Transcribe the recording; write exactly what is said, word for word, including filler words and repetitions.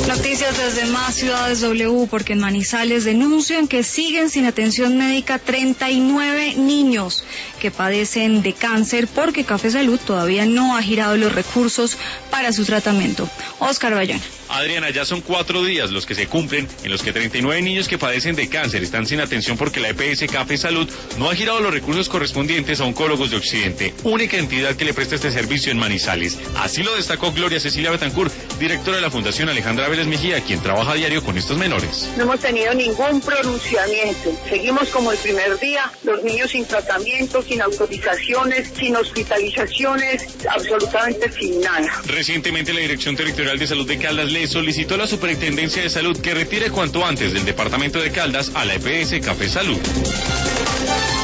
Noticias desde Más Ciudades W, porque en Manizales denuncian que siguen sin atención médica treinta y nueve niños que padecen de cáncer porque Café Salud todavía no ha girado los recursos para su tratamiento. Oscar Bayona. Adriana, ya son cuatro días los que se cumplen en los que treinta y nueve niños que padecen de cáncer están sin atención porque la E P S Café Salud no ha girado los recursos correspondientes a Oncólogos de Occidente, única entidad que le presta este servicio en Manizales. Así lo destacó Gloria Cecilia Betancourt, directora de la Fundación Alejandra Vélez Mejía, quien trabaja a diario con estos menores. No hemos tenido ningún pronunciamiento. Seguimos como el primer día, los niños sin tratamiento, sin autorizaciones, sin hospitalizaciones, absolutamente sin nada. Recientemente la Dirección Territorial de Salud de Caldas le solicitó a la Superintendencia de Salud que retire cuanto antes del Departamento de Caldas a la E P S Café Salud.